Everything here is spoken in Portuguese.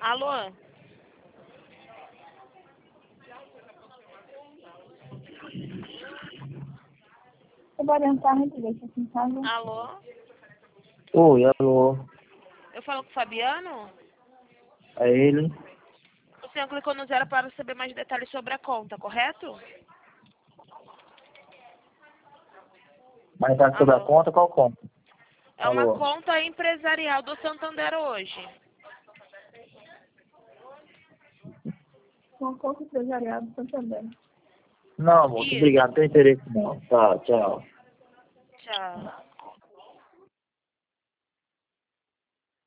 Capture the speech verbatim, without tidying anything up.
Alô? Boa tarde, deixa aqui em casa. Alô? Oi, alô. Eu falo com o Fabiano? É ele? O senhor clicou no zero para saber mais detalhes sobre a conta, correto? Mas tá sobre a Alô? conta? Qual conta? É uma Alô. conta empresarial do Santander hoje. Uma conta empresarial do Santander. Não, moço, Isso. obrigado. Não tem interesse não. Tá, tchau. Tchau.